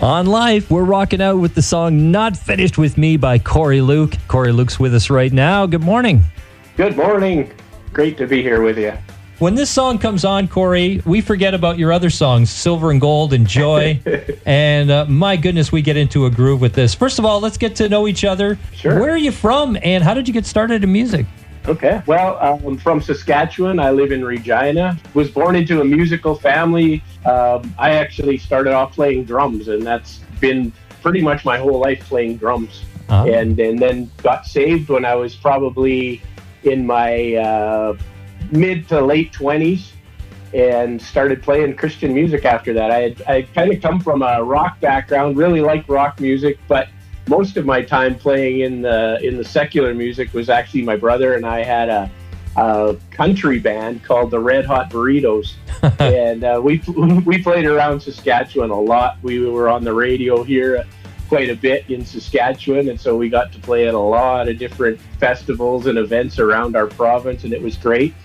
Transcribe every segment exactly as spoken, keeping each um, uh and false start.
On Life, we're rocking out with the song Not Finished With Me by Corey Luke. Corey Luke's with us right now. Good morning. Good morning. Great to be here with you. When this song comes on, Corey, we forget about your other songs, Silver and Gold and Joy. and uh, my goodness, we get into a groove with this. First of all, let's get to know each other. Sure. Where are you from and how did you get started in music? Okay. Well, I'm from Saskatchewan. I live in Regina. Was born into a musical family. Um, I actually started off playing drums, and that's been pretty much my whole life, playing drums. Uh-huh. And and then got saved when I was probably in my uh, mid to late twenties, and started playing Christian music after that. I had, I kind of come from a rock background, really liked rock music, but most of my time playing in the in the secular music was actually my brother and I had a, a country band called the Red Hot Burritos, and uh, we we played around Saskatchewan a lot. We were on the radio here quite a bit in Saskatchewan, and so we got to play at a lot of different festivals and events around our province, and it was great.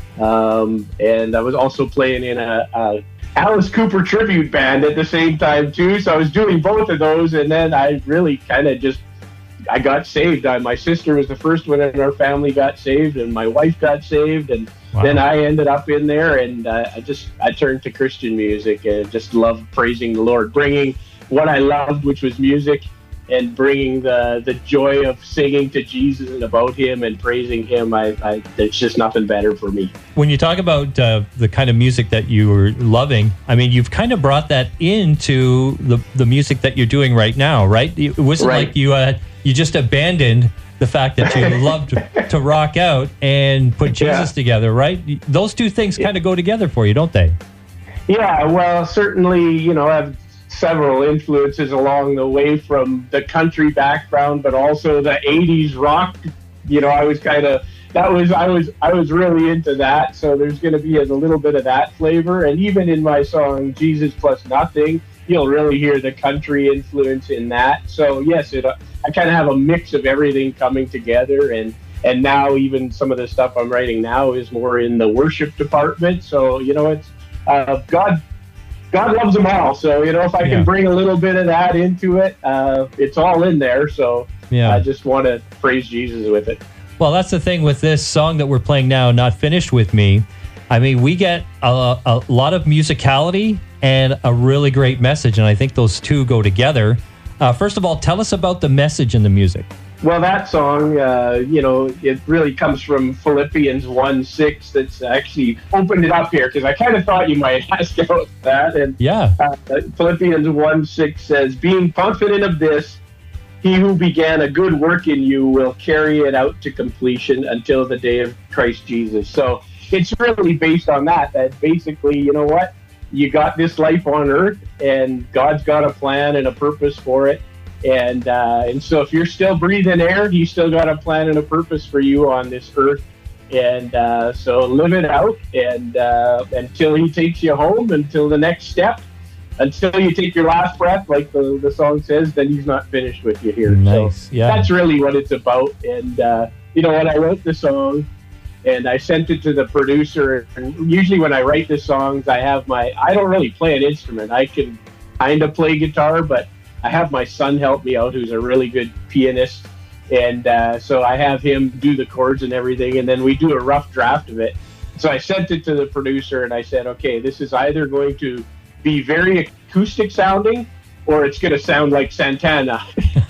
Um, and I was also playing in a, a Alice Cooper tribute band at the same time too, so I was doing both of those, and then I really kind of just I got saved. I, my sister was the first one in our family got saved, and my wife got saved, and wow. Then I ended up in there, and uh, I just I turned to Christian music and just loved praising the Lord, bringing what I loved, which was music, and bringing the the joy of singing to Jesus and about Him and praising Him. I, I it's just nothing better for me. When you talk about uh, the kind of music that you were loving, I mean, you've kind of brought that into the the music that you're doing right now, right? It wasn't right. like you uh, you just abandoned the fact that you loved to rock out and put Jesus yeah. together, right? Those two things kind of go together for you, don't they? Yeah, well, certainly, you know, I've several influences along the way from the country background, but also the eighties rock. You know, I was kind of that was I was I was really into that. So there's going to be a, a little bit of that flavor, and even in my song Jesus Plus Nothing, you'll really hear the country influence in that. So yes, it I kind of have a mix of everything coming together, and and now even some of the stuff I'm writing now is more in the worship department. So you know, it's uh, God. God loves them all. So, you know, if I yeah. can bring a little bit of that into it, uh, it's all in there. So yeah. I just want to praise Jesus with it. Well, that's the thing with this song that we're playing now, Not Finished With Me. I mean, we get a, a lot of musicality and a really great message. And I think those two go together. Uh, first of all, tell us about the message in the music. Well, that song, uh, you know, it really comes from Philippians one six. That's actually opened it up here because I kind of thought you might ask about that. And yeah, uh, Philippians one six says, being confident of this, he who began a good work in you will carry it out to completion until the day of Christ Jesus. So it's really based on that, that basically, you know what, you got this life on earth and God's got a plan and a purpose for it. And uh, and so if you're still breathing air, He's still got a plan and a purpose for you on this earth. And uh, so live it out and uh, until He takes you home, until the next step, until you take your last breath, like the, the song says, then He's not finished with you here. Nice. So yeah. that's really what it's about. And, uh, you know, when I wrote the song and I sent it to the producer, and usually when I write the songs, I have my, I don't really play an instrument. I can kind of play guitar, but I have my son help me out, who's a really good pianist. And uh, so I have him do the chords and everything, and then we do a rough draft of it. So I sent it to the producer, and I said, okay, this is either going to be very acoustic sounding, or it's going to sound like Santana,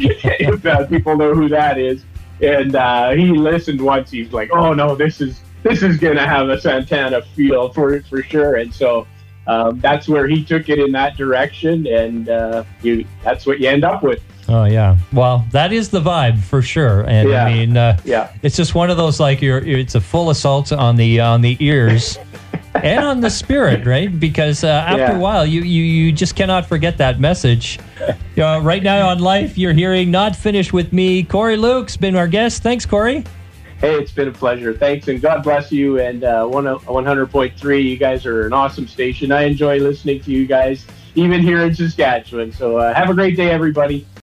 if uh, people know who that is. And uh, he listened once. He's like, oh, no, this is this is going to have a Santana feel for for sure. And so Um, that's where he took it in that direction, and uh, you that's what you end up with. Oh, yeah. Well, that is the vibe for sure. And yeah. I mean, uh, yeah. it's just one of those, like, you're, it's a full assault on the on the ears and on the spirit, right? Because uh, after yeah. a while, you, you, you just cannot forget that message. Uh, right now on Life, you're hearing Not Finished With Me. Corey Luke's been our guest. Thanks, Corey. Hey, it's been a pleasure. Thanks, and God bless you. And uh, one hundred point three, you guys are an awesome station. I enjoy listening to you guys, even here in Saskatchewan. So uh, have a great day, everybody.